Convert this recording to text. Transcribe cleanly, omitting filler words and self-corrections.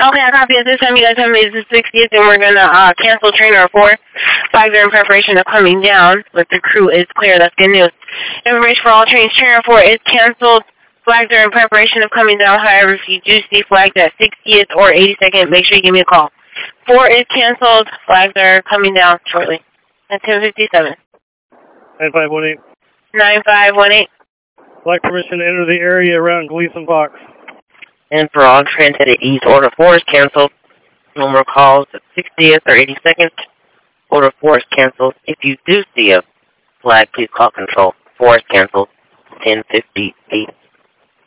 Okay, I copy. At this time, you guys have made the 60th, and we're going to cancel trainer 4. Flags are in preparation of coming down, but the crew is clear. That's good news. Information for all trains. Trainer 4 is canceled. Flags are in preparation of coming down. However, if you do see flags at 60th or 82nd, make sure you give me a call. 4 is canceled. Flags are coming down shortly. At 10:57. 9518. 9518. Flag permission to enter the area around Gleason Box. And for all trains headed east, Order 4 is canceled. No more calls at 60th or 82nd. Order 4 is canceled. If you do see a flag, please call control. 4 is canceled. 10:58.